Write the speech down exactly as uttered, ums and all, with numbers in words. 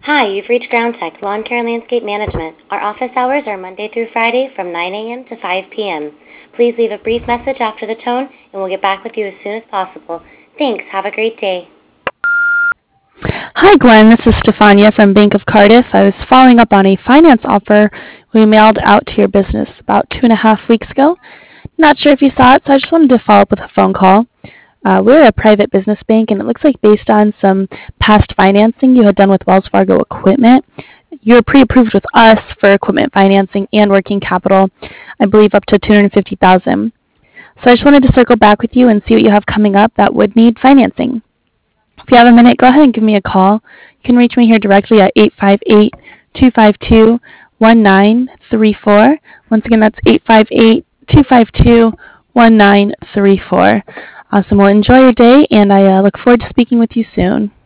Hi, you've reached Ground Tech Lawn Care and Landscape Management. Our office hours are Monday through Friday from nine a.m. to five p.m. Please leave a brief message after the tone, and we'll get back with you as soon as possible. Thanks. Have a great day. Hi, Glenn. This is Stefania from Bank of Cardiff. I was following up on a finance offer we mailed out to your business about two and a half weeks ago. Not sure if you saw it, so I just wanted to follow up with a phone call. Uh, we're a private business bank, and it looks like based on some past financing you had done with Wells Fargo Equipment, you're pre-approved with us for equipment financing and working capital, I believe up to two hundred fifty thousand dollars. So I just wanted to circle back with you and see what you have coming up that would need financing. If you have a minute, go ahead and give me a call. You can reach me here directly at eight five eight, two five two, one nine three four. Once again, that's eight five eight, two five two, one nine three four. Awesome. Well, enjoy your day, and I uh, look forward to speaking with you soon.